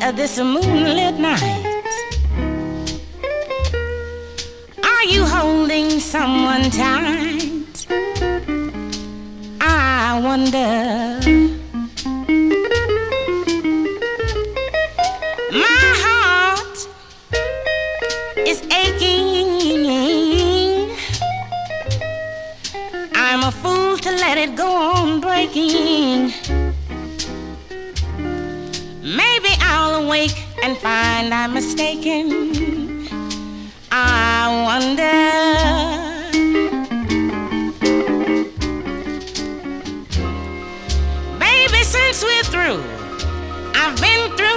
this moonlit night? Are you holding someone tight? I wonder. My heart is aching. I'm a fool to let it go on breaking. Maybe I'll awake and find I'm mistaken. I wonder. Baby, since we're through, I've been through